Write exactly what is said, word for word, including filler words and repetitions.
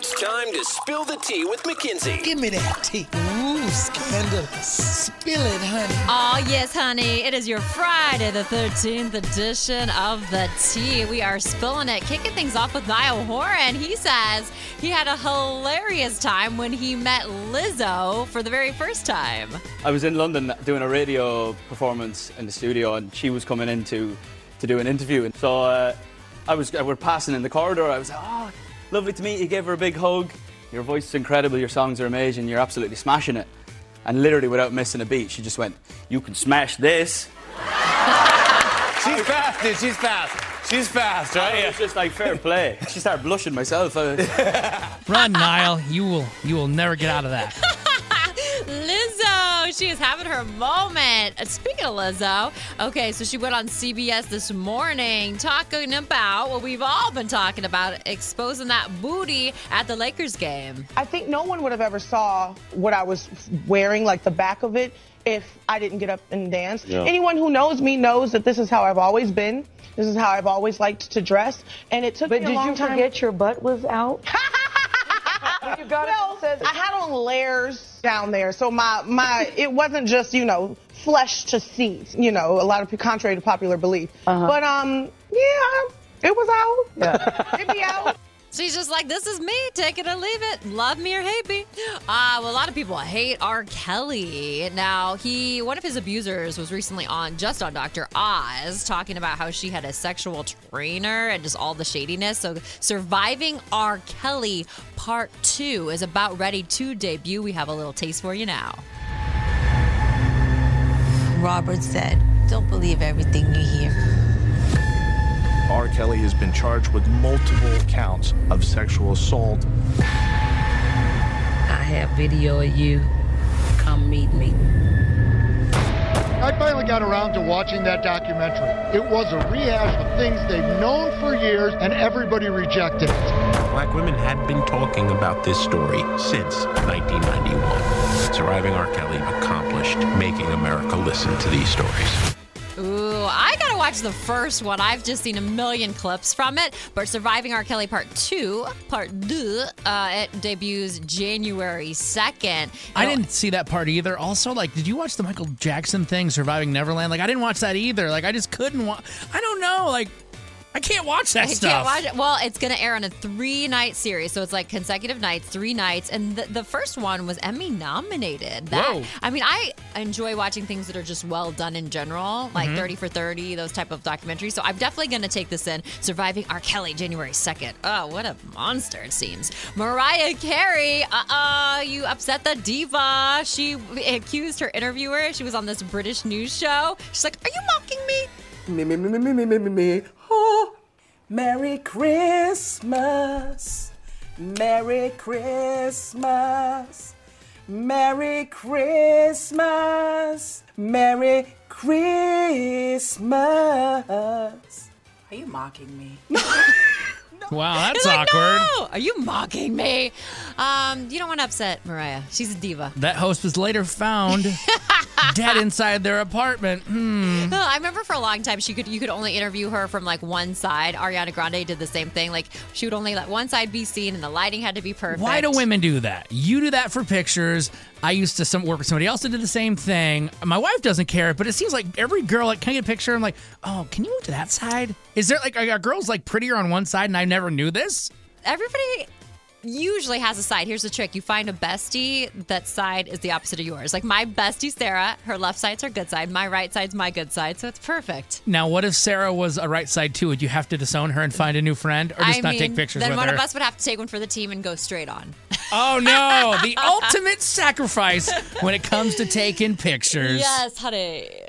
It's time to spill the tea with Mackenzie. Give me that tea. Ooh, scandalous. Spill it, honey. Oh, yes, honey. It is your Friday the thirteenth edition of The Tea. We are spilling it, kicking things off with Niall Horan. He says he had a hilarious time when he met Lizzo for the very first time. I was in London doing a radio performance in the studio, and she was coming in to, to do an interview. And so uh, I was, we're passing in the corridor. I was like, oh, lovely to meet you. Gave her a big hug. Your voice is incredible. Your songs are amazing. You're absolutely smashing it. And literally, without missing a beat, she just went, "You can smash this." She's fast, dude. She's fast. She's fast, right? It was just like fair play. She started blushing myself. Run, Niall. You will, you will never get out of that. Lizzo, she is having her moment. Uh, Speaking of Lizzo, okay, so she went on C B S this morning talking about what we've all been talking about, exposing that booty at the Lakers game. I think no one would have ever saw what I was wearing, like the back of it, if I didn't get up and dance. Yeah. Anyone who knows me knows that this is how I've always been. This is how I've always liked to dress. And it took But me a did long you time. forget your butt was out? When you got Well, it, it says I had on layers down there, so my my it wasn't just, you know, flesh to see, you know, a lot of contrary to popular belief. Uh-huh. But um, yeah, it was out. Yeah. It be out. She's just like, this is me, take it or leave it, love me or hate me. Uh, well, a lot of people hate R. Kelly. Now, he, one of his abusers was recently on, just on Doctor Oz, talking about how she had a sexual trainer and just all the shadiness. So Surviving R. Kelly Part two is about ready to debut. We have a little taste for you now. Robert said, "Don't believe everything you hear." R. Kelly has been charged with multiple counts of sexual assault. I have video of you. Come meet me. I finally got around to watching that documentary. It was a rehash of things they've known for years, and everybody rejected it. Black women had been talking about this story since nineteen ninety-one. Surviving R. Kelly accomplished making America listen to these stories. Ooh, I gotta watch the first one. I've just seen a million clips from it. But Surviving R. Kelly Part two, Part two, uh, it debuts January second. I didn't see that part either. Also, like, did you watch the Michael Jackson thing, Surviving Neverland? Like, I didn't watch that either. Like, I just couldn't watch. I don't know. Like, I can't watch that I stuff. Can't watch it. Well, it's going to air on a three-night series, so it's like consecutive nights, three nights, and the, the first one was Emmy nominated. That, Whoa. I mean, I enjoy watching things that are just well done in general, like Mhm. thirty for thirty, those type of documentaries. So I'm definitely going to take this in. Surviving R. Kelly, January second. Oh, what a monster it seems. Mariah Carey, uh-uh, you upset the diva. She accused her interviewer. She was on this British news show. She's like, "Are you mocking me?" Me, me, me, me, me, me, me, me. Oh, Merry Christmas. Merry Christmas. Merry Christmas. Merry Christmas. Are you mocking me? Wow, that's He's like, awkward. "No, are you mocking me?" Um, you don't want to upset Mariah. She's a diva. That host was later found dead inside their apartment. Hmm. No, I remember for a long time she could you could only interview her from like one side. Ariana Grande did the same thing. Like she would only let one side be seen, and the lighting had to be perfect. Why do women do that? You do that for pictures. I used to some work with somebody else that did the same thing. My wife doesn't care, but it seems like every girl, like, can I get a picture? I'm like, oh, can you move to that side? Is there like, are girls like prettier on one side and I never knew this? Everybody usually has a side. Here's the trick. You find a bestie that side is the opposite of yours. Like my bestie, Sarah, her left side's her good side. My right side's my good side. So it's perfect. Now, what if Sarah was a right side too? Would you have to disown her and find a new friend or just I not mean, take pictures then with one her? of us would have to take one for the team and go straight on. Oh, no. The ultimate sacrifice when it comes to taking pictures. Yes, honey.